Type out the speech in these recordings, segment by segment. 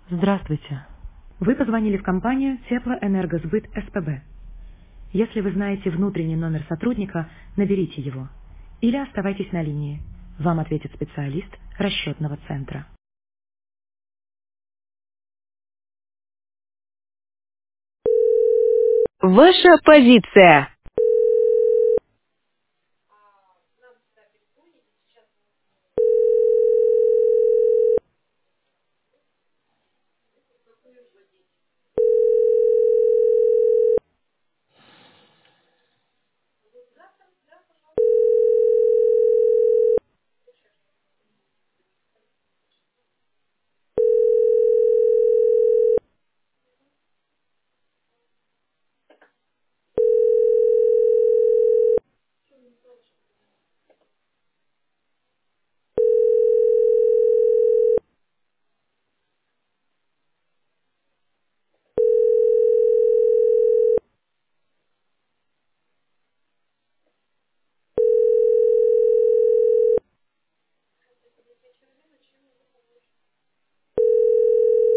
Здравствуйте. Вы позвонили в компанию Теплоэнергосбыт СПБ. Если вы знаете внутренний номер сотрудника, наберите его. Или оставайтесь на линии. Вам ответит специалист расчетного центра. Ваша позиция.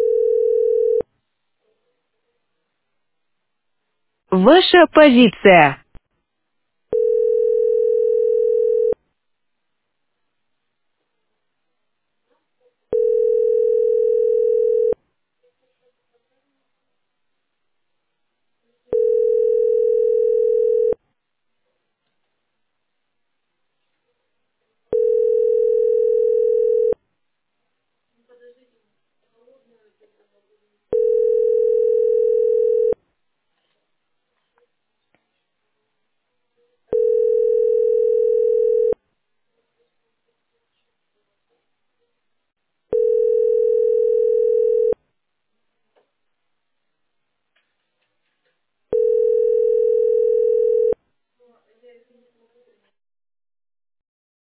Ваша позиция.